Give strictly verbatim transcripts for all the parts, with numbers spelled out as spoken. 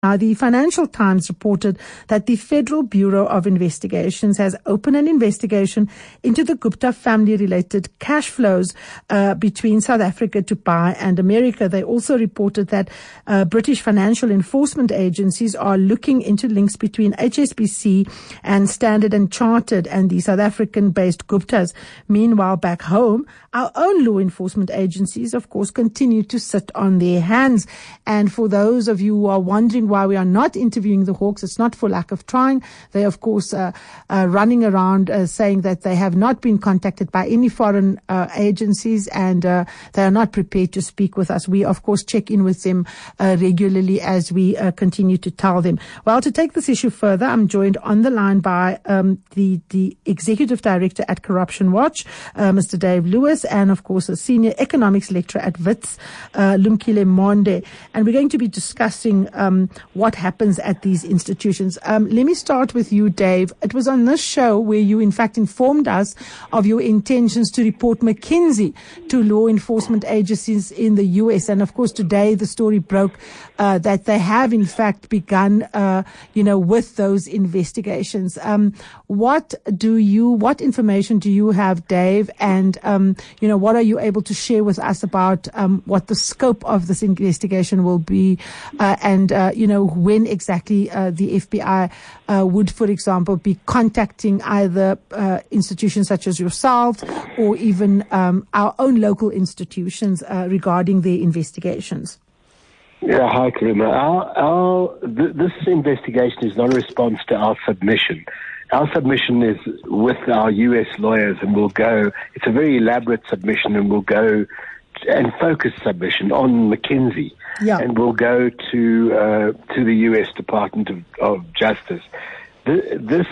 Now, the Financial Times reported that the Federal Bureau of Investigations has opened an investigation into the Gupta family-related cash flows uh, between South Africa, Dubai and America. They also reported that uh, British financial enforcement agencies are looking into links between H S B C and Standard and Chartered and the South African-based Guptas. Meanwhile, back home, our own law enforcement agencies, of course, continue to sit on their hands. And for those of you who are wondering why we are not interviewing the Hawks, it's not for lack of trying. They, of course, uh, uh, running around uh, saying that they have not been contacted by any foreign uh, agencies and uh, they are not prepared to speak with us. We, of course, check in with them uh, regularly as we uh, continue to tell them. Well, to take this issue further, I'm joined on the line by um, the, the Executive Director at Corruption Watch, uh, Mister Dave Lewis, and, of course, a Senior Economics Lecturer at Wits, uh, Lumkile Monde. And we're going to be discussing um, what happens at these institutions. Um, let me start with you, Dave. It was on this show where you, in fact, informed us of your intentions to report McKinsey to law enforcement agencies in the U S. And, of course, today the story broke uh, that they have, in fact, begun, uh, you know, with those investigations. Um, what do you, what information do you have, Dave? And, um, you know, what are you able to share with us about um, what the scope of this investigation will be uh, and, uh, you know, when exactly uh, the F B I uh, would, for example, be contacting either uh, institutions such as yourselves or even um, our own local institutions uh, regarding their investigations? Yeah, hi, Karima. Our, our, th- this investigation is not a response to our submission. Our submission is with our U S lawyers and we'll go, it's a very elaborate submission and we'll go and focus submission on McKinsey. Yeah. And we'll go to uh, to the U S Department of, of Justice. This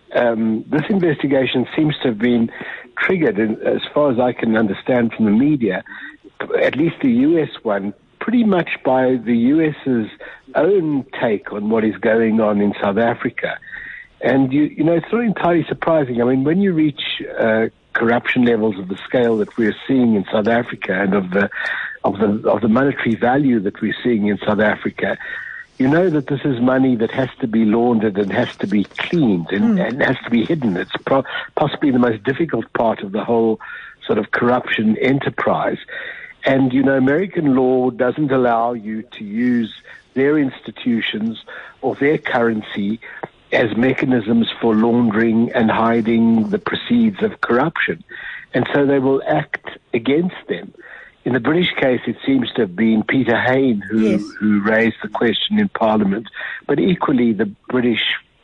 um, this investigation seems to have been triggered, in, as far as I can understand from the media, at least the U S one, pretty much by the US's own take on what is going on in South Africa. And, you, you know, it's not entirely surprising. I mean, when you reach uh, corruption levels of the scale that we're seeing in South Africa and of the of the of the monetary value that we're seeing in South Africa, you know that this is money that has to be laundered and has to be cleaned and, mm. and has to be hidden. It's pro- possibly the most difficult part of the whole sort of corruption enterprise. And, you know, American law doesn't allow you to use their institutions or their currency as mechanisms for laundering and hiding the proceeds of corruption. And so they will act against them. In the British case, it seems to have been Peter Hain who, yes. who raised the question in Parliament. But equally, the British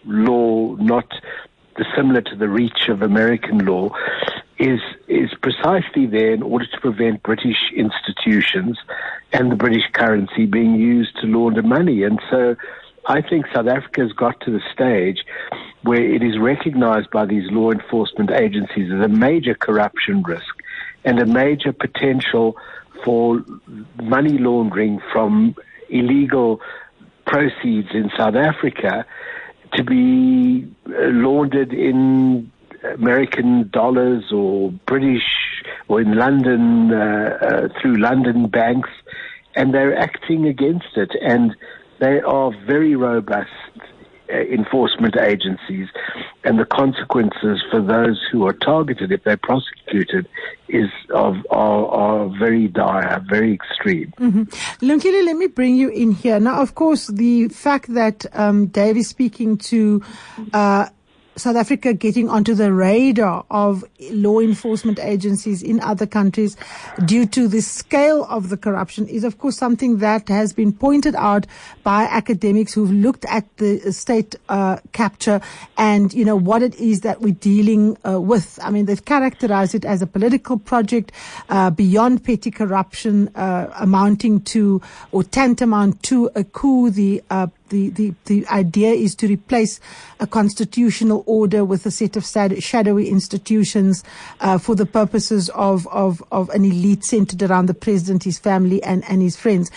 law, not dissimilar to the reach of American law, is is precisely there in order to prevent British institutions and the British currency being used to launder money. And so I think South Africa has got to the stage where it is recognized by these law enforcement agencies as a major corruption risk and a major potential for money laundering from illegal proceeds in South Africa to be laundered in American dollars or British or in London uh, uh, through London banks, and they're acting against it. And they are very robust uh, enforcement agencies, and the consequences for those who are targeted, if they're prosecuted, is of are, are very dire, very extreme. Mm-hmm. Lumkile, let me bring you in here. Now, of course, the fact that um, Dave is speaking to uh, South Africa getting onto the radar of law enforcement agencies in other countries due to the scale of the corruption is, of course, something that has been pointed out by academics who've looked at the state uh, capture and, you know, what it is that we're dealing uh, with. I mean, they've characterized it as a political project uh, beyond petty corruption, uh, amounting to or tantamount to a coup. The uh, The, the, the idea is to replace a constitutional order with a set of shadowy institutions uh, for the purposes of, of, of an elite centered around the president, his family, and, and his friends.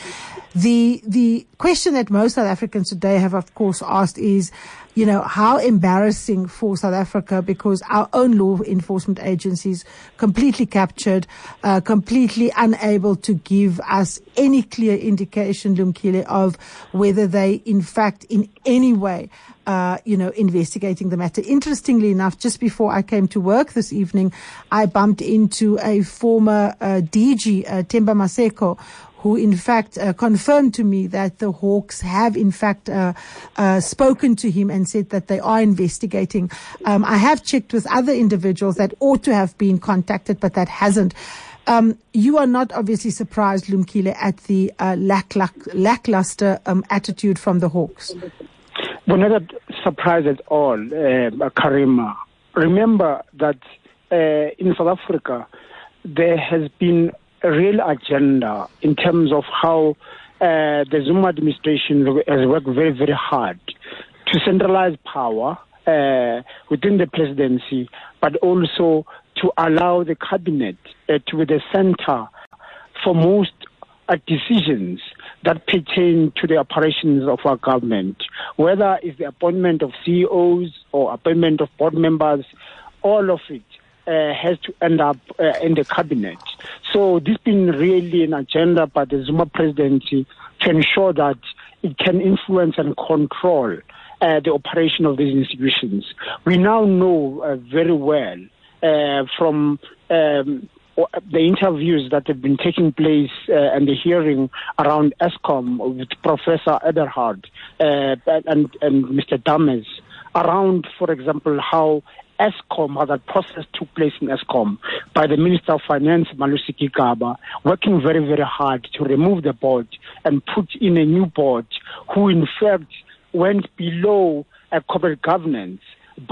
The the question that most South Africans today have, of course, asked is, you know, how embarrassing for South Africa, because our own law enforcement agencies completely captured, uh, completely unable to give us any clear indication, Lumkile, of whether they, in fact, in any way, uh, you know, investigating the matter. Interestingly enough, just before I came to work this evening, I bumped into a former uh, D G, uh, Themba Maseko, who in fact uh, confirmed to me that the Hawks have in fact uh, uh, spoken to him and said that they are investigating. Um, I have checked with other individuals that ought to have been contacted, but that hasn't. Um, you are not obviously surprised, Lumkile, at the uh, lack, lack, lackluster um, attitude from the Hawks. We're not surprised at all, uh, Karima. Remember that uh, in South Africa, there has been a real agenda in terms of how uh, the Zuma administration has worked very, very hard to centralize power uh, within the presidency, but also to allow the cabinet uh, to be the center for most uh, decisions that pertain to the operations of our government, whether it's the appointment of C E Os or appointment of board members, all of it Uh, has to end up uh, in the cabinet. So this been really an agenda by the Zuma presidency to ensure that it can influence and control uh, the operation of these institutions. We now know uh, very well uh, from um, the interviews that have been taking place uh, and the hearing around Eskom with Professor Eberhard uh, and, and Mister Dames around, for example, how Eskom, how that process took place in Eskom by the Minister of Finance, Malusi Gigaba, working very, very hard to remove the board and put in a new board who, in fact, went below a corporate governance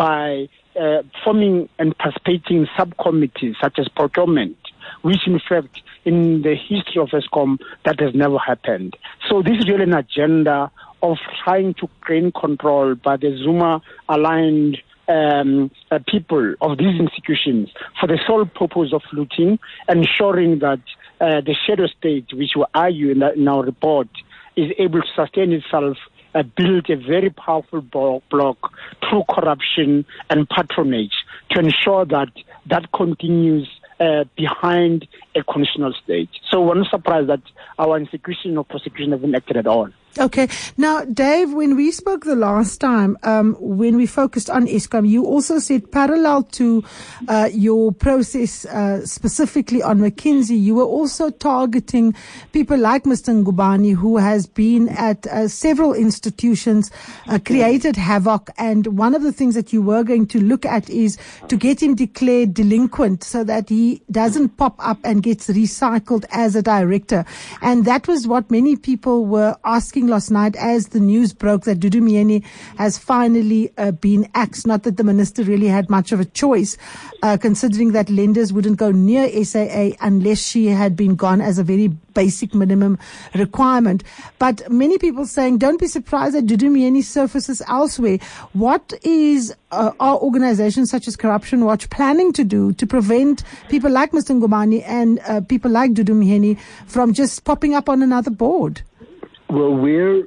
by uh, forming and participating in subcommittees such as procurement, which, in fact, in the history of Eskom, that has never happened. So this is really an agenda of trying to gain control by the Zuma-aligned Um, uh, people of these institutions for the sole purpose of looting, ensuring that uh, the shadow state, which we argue in, that, in our report, is able to sustain itself, uh, build a very powerful bloc through corruption and patronage to ensure that that continues uh, behind a constitutional state. So we're not surprised that our institution of prosecution haven't acted at all. Okay. Now, Dave, when we spoke the last time, um, when we focused on Eskom, you also said parallel to uh, your process uh, specifically on McKinsey, you were also targeting people like Mister Ngubane, who has been at uh, several institutions, uh, created havoc. And one of the things that you were going to look at is to get him declared delinquent so that he doesn't pop up and gets recycled as a director. And that was what many people were asking last night as the news broke that Dudu Myeni has finally uh, been axed. Not that the minister really had much of a choice, uh, considering that lenders wouldn't go near S A A unless she had been gone as a very basic minimum requirement. But many people saying, don't be surprised that Dudu Myeni surfaces elsewhere. What is uh, our organizations such as Corruption Watch planning to do to prevent people like Mister Ngubane and uh, people like Dudu Myeni from just popping up on another board? Well, we're,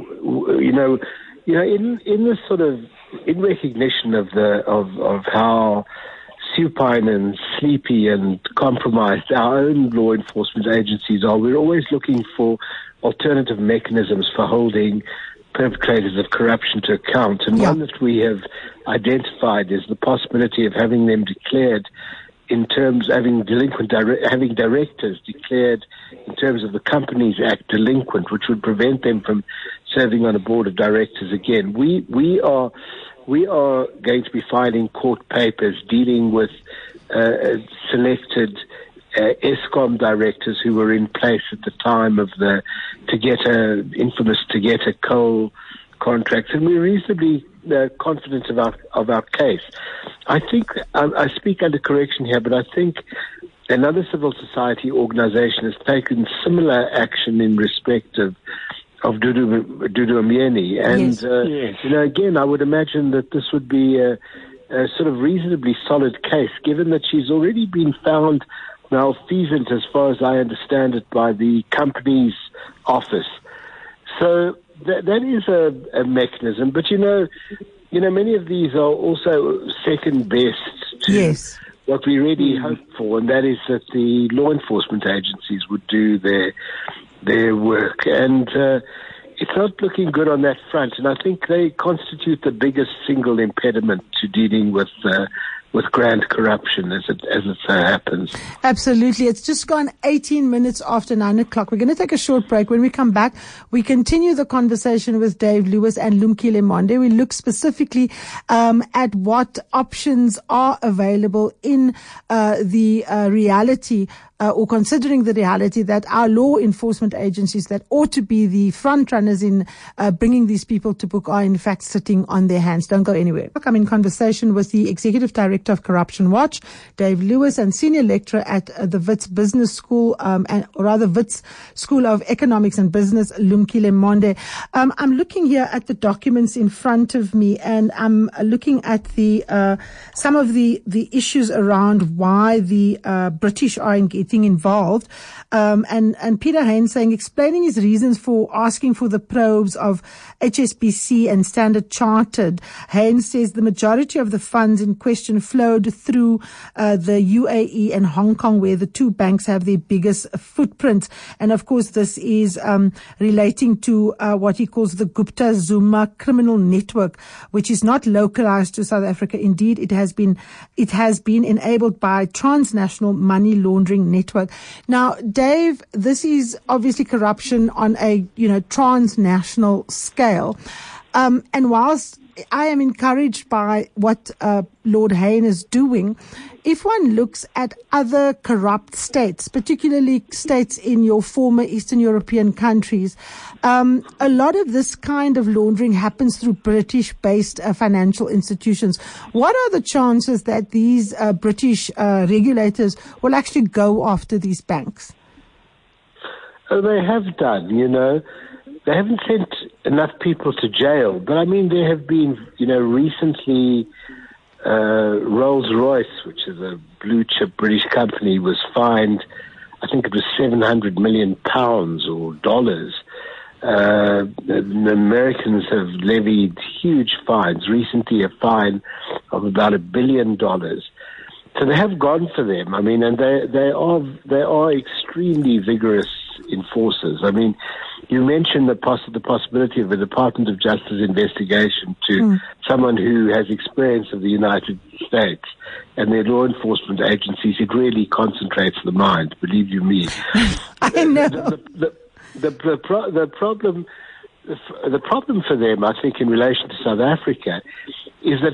you know, you know, in in this sort of in recognition of the of of how supine and sleepy and compromised our own law enforcement agencies are, we're always looking for alternative mechanisms for holding perpetrators of corruption to account. And yeah. one that we have identified is the possibility of having them declared in terms having delinquent dire- having directors declared in terms of the Companies Act delinquent, which would prevent them from serving on a board of directors again. We we are we are going to be filing court papers dealing with uh, selected uh, Eskom directors who were in place at the time of the Tegeta infamous Tegeta coal contracts, and we're reasonably uh, confident of our of our case. I think I, I speak under correction here, but I think another civil society organization has taken similar action in respect of of Dudu, Dudu Myeni. And, yes. Uh, yes. you know, again, I would imagine that this would be a, a sort of reasonably solid case, given that she's already been found malfeasant, as far as I understand it, by the Companies Office So that, that is a, a mechanism, but you know, you know, many of these are also second best to yes. what we really hope for, and that is that the law enforcement agencies would do their their work. And uh, it's not looking good on that front, and I think they constitute the biggest single impediment to dealing with uh, with grand corruption as it as it so happens. Absolutely. It's just gone eighteen minutes after nine o'clock. We're going to take a short break. When we come back, we continue the conversation with Dave Lewis and Lumkile Monde. We look specifically um, at what options are available in uh, the uh, reality Uh, or considering the reality that our law enforcement agencies that ought to be the front runners in uh, bringing these people to book are in fact sitting on their hands. Don't go anywhere. I'm in conversation with the Executive Director of Corruption Watch, Dave Lewis, and Senior Lecturer at uh, the Wits Business School, um, and or rather Wits School of Economics and Business, Lumkile Monde. Um, I'm looking here at the documents in front of me, and I'm uh, looking at the uh, some of the, the issues around why the uh, British are engaged involved, um, and, and Peter Haines saying, explaining his reasons for asking for the probes of H S B C and Standard Chartered. Haines says the majority of the funds in question flowed through uh, the U A E and Hong Kong, where the two banks have their biggest footprints. And of course, this is um, relating to uh, what he calls the Gupta Zuma criminal network, which is not localized to South Africa. Indeed, it has been it has been enabled by transnational money laundering network. Network. Now, Dave, this is obviously corruption on a, you know, transnational scale. Um, and whilst I am encouraged by what uh, Lord Haines is doing, if one looks at other corrupt states, particularly states in your former Eastern European countries, um, a lot of this kind of laundering happens through British-based uh, financial institutions. What are the chances that these uh, British uh, regulators will actually go after these banks? Oh, they have done, you know. They haven't sent enough people to jail, but I mean, there have been, you know, recently uh, Rolls-Royce, which is a blue-chip British company, was fined, I think it was seven hundred million pounds or dollars. Uh, the Americans have levied huge fines, recently a fine of about a billion dollars. So they have gone for them. I mean, and they, they are, they are extremely vigorous enforcers. I mean, you mentioned the, poss- the possibility of a Department of Justice investigation to mm. someone who has experience of the United States and their law enforcement agencies. It really concentrates the mind, believe you me. I know. The, the, the, the, the, pro- the problem, the problem for them, I think, in relation to South Africa, is that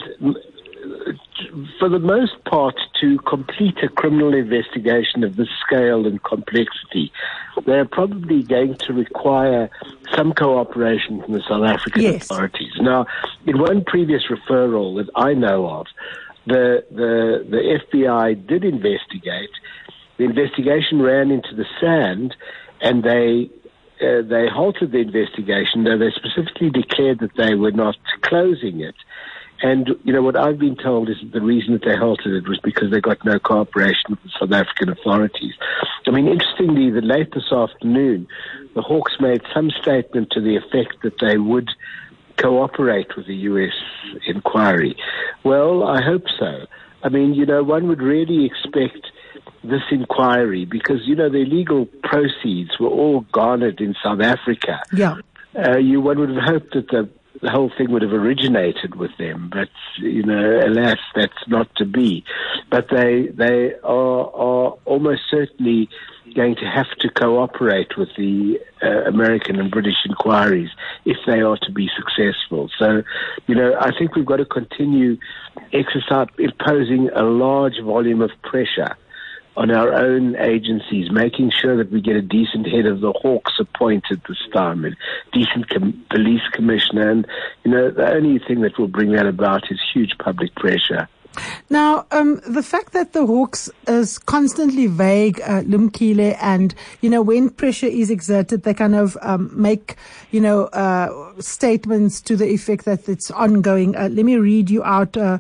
for the most part, to complete a criminal investigation of this scale and complexity, they're probably going to require some cooperation from the South African yes. authorities. Now, in one previous referral that I know of, the, the, the F B I did investigate. The investigation ran into the sand, and they uh, they halted the investigation, though they specifically declared that they were not closing it. And, you know, what I've been told is that the reason that they halted it was because they got no cooperation with the South African authorities. I mean, interestingly, that late this afternoon, the Hawks made some statement to the effect that they would cooperate with the U S inquiry. Well, I hope so. I mean, you know, one would really expect this inquiry because, you know, the illegal proceeds were all garnered in South Africa. Yeah. Uh, you one would have hoped that the the whole thing would have originated with them, but, you know, alas, that's not to be. But they they are, are almost certainly going to have to cooperate with the uh, American and British inquiries if they are to be successful. So, you know, I think we've got to continue exercise, imposing a large volume of pressure on our own agencies, making sure that we get a decent head of the Hawks appointed this time, a decent com- police commissioner. And, you know, the only thing that will bring that about is huge public pressure. Now, um, the fact that the Hawks is constantly vague, uh, Lumkile, and, you know, when pressure is exerted, they kind of um, make, you know, uh, statements to the effect that it's ongoing. Uh, let me read you out uh,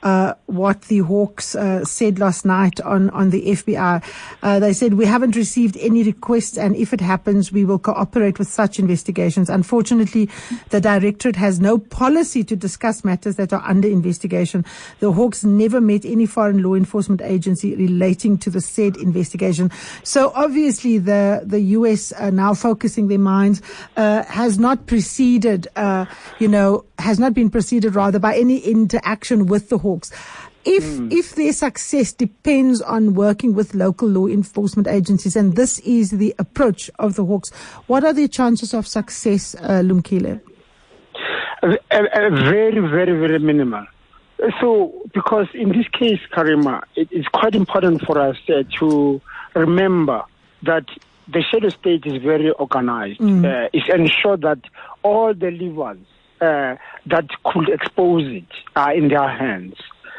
uh, what the Hawks uh, said last night on, on the F B I. Uh, they said, we haven't received any requests, and if it happens, we will cooperate with such investigations. Unfortunately, the Directorate has no policy to discuss matters that are under investigation. The Hawks never met any foreign law enforcement agency relating to the said investigation. So obviously the, the U S uh, now focusing their minds uh, has not preceded, uh, you know, has not been preceded rather by any interaction with the Hawks. If mm. if their success depends on working with local law enforcement agencies, and this is the approach of the Hawks, what are the chances of success, uh, Lumkile? A, a, a very, very, very minimal. So, because in this case, Karima, it is quite important for us uh, to remember that the shadow state is very organized. Mm. Uh, it's ensured that all the levers uh, that could expose it are in their hands.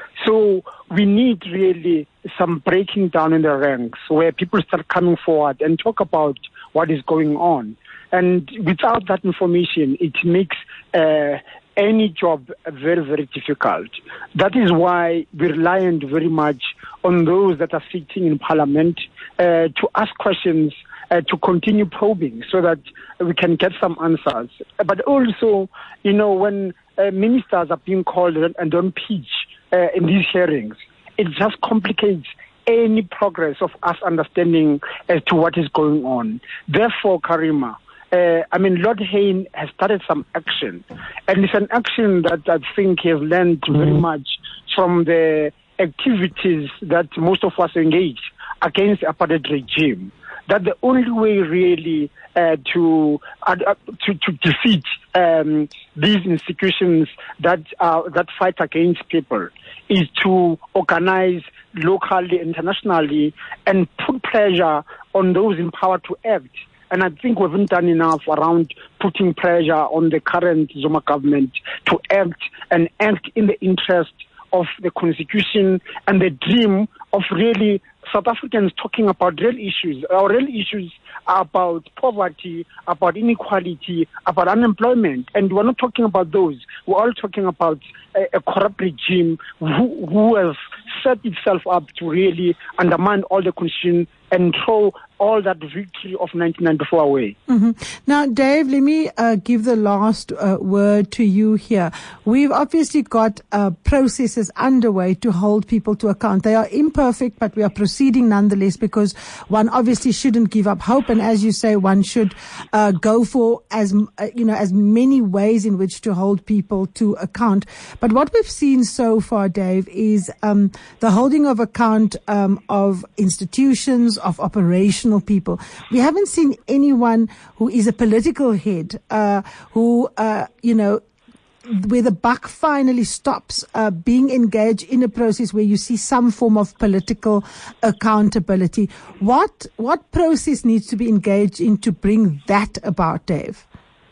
So we need really some breaking down in the ranks where people start coming forward and talk about what is going on. And without that information, it makes uh, any job very, very difficult. That is why we're reliant very much on those that are sitting in Parliament uh, to ask questions, uh, to continue probing so that we can get some answers. But also, you know, when uh, ministers are being called and don't pitch uh, in these hearings, it just complicates any progress of us understanding as to what is going on. Therefore, Karima, Uh, I mean, Lord Hayne has started some action, and it's an action that I think he has learned mm-hmm. very much from the activities that most of us engage against the apartheid regime. That the only way really uh, to, uh, to to defeat um, these institutions that uh, that fight against people is to organize locally, internationally, and put pressure on those in power to act. And I think we haven't done enough around putting pressure on the current Zuma government to act and act in the interest of the Constitution and the dream of really South Africans talking about real issues. Our real issues are about poverty, about inequality, about unemployment. And we're not talking about those. We're all talking about a, a corrupt regime who, who has set itself up to really undermine all the Constitution and throw all that victory of nineteen ninety-four away. Mm-hmm. Now, Dave, let me uh, give the last uh, word to you here. We've obviously got uh, processes underway to hold people to account. They are imperfect, but we are proceeding nonetheless because one obviously shouldn't give up hope. And as you say, one should uh, go for as uh, you know as many ways in which to hold people to account. But what we've seen so far, Dave, is um, the holding of account um, of institutions, of operational people. We haven't seen anyone who is a political head, uh, who, uh, you know, where the buck finally stops, uh, being engaged in a process where you see some form of political accountability. What, what process needs to be engaged in to bring that about, Dave?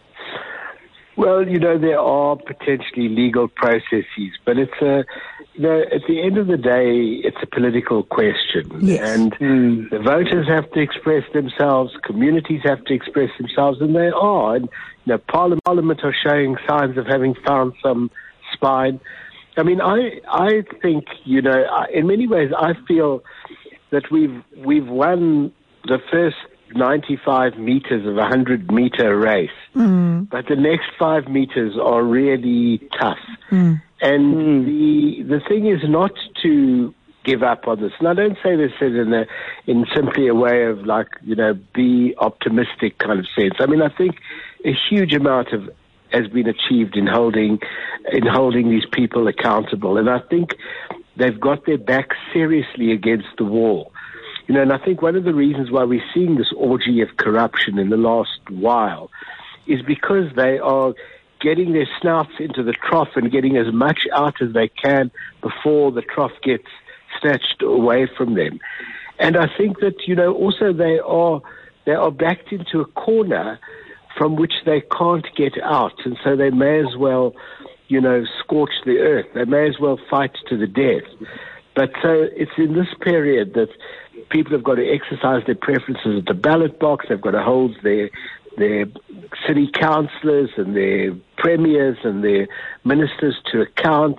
Well, you know, there are potentially legal processes, but it's a, you know, at the end of the day, it's a political question. Yes. And mm. the voters have to express themselves, communities have to express themselves, and they are. And, you know, Parliament, Parliament are showing signs of having found some spine. I mean, I, I think, you know, in many ways, I feel that we've, we've won the first ninety-five meters of a hundred meter race, mm. but the next five meters are really tough. Mm. And mm. the the thing is not to give up on this. And I don't say this in a, in simply a way of like, you know, be optimistic kind of sense. I mean, I think a huge amount of has been achieved in holding in holding these people accountable, and I think they've got their back seriously against the wall. You know, and I think one of the reasons why we're seeing this orgy of corruption in the last while is because they are getting their snouts into the trough and getting as much out as they can before the trough gets snatched away from them. And I think that, you know, also they are they are backed into a corner from which they can't get out, and so they may as well, you know, scorch the earth. They may as well fight to the death. But so it's in this period that people have got to exercise their preferences at the ballot box. They've got to hold their their city councillors and their premiers and their ministers to account.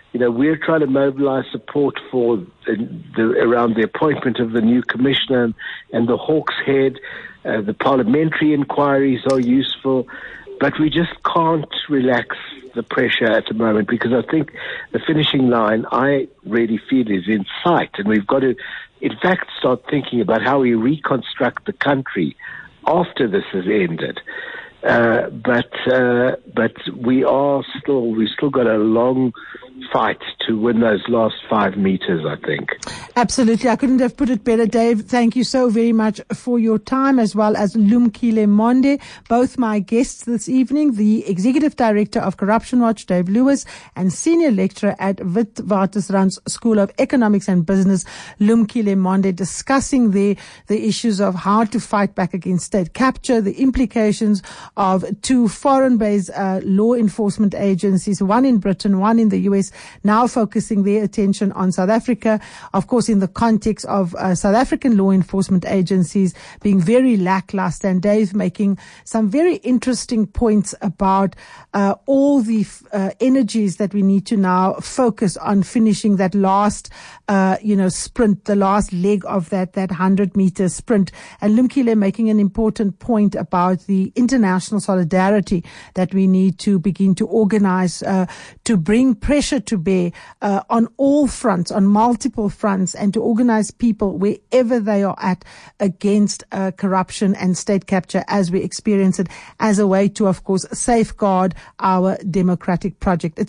You know, we're trying to mobilize support for the, the, around the appointment of the new commissioner and, and the Hawks head. Uh, the parliamentary inquiries are useful, but we just can't relax the pressure at the moment, because I think the finishing line, I really feel, is in sight, and we've got to, in fact, start thinking about how we reconstruct the country after this has ended. Uh, but uh, but we are still we've still got a long fight to win those last five meters, I think. Absolutely. I couldn't have put it better, Dave. Thank you so very much for your time, as well as Lumkile Monde, both my guests this evening, the Executive Director of Corruption Watch, Dave Lewis, and Senior Lecturer at Witwatersrand's School of Economics and Business, Lumkile Monde, discussing the, the issues of how to fight back against state capture, the implications of two foreign-based uh, law enforcement agencies, one in Britain, one in the U S, now focusing their attention on South Africa, of course, in the context of uh, South African law enforcement agencies being very lackluster, and Dave making some very interesting points about uh, all the uh, energies that we need to now focus on finishing that last, uh, you know, sprint, the last leg of that, that hundred meter sprint. And Lumkile making an important point about the international solidarity that we need to begin to organize, uh, to bring pressure to bear uh, on all fronts, on multiple fronts, and to organize people wherever they are at against uh, corruption and state capture as we experience it, as a way to, of course, safeguard our democratic project. It's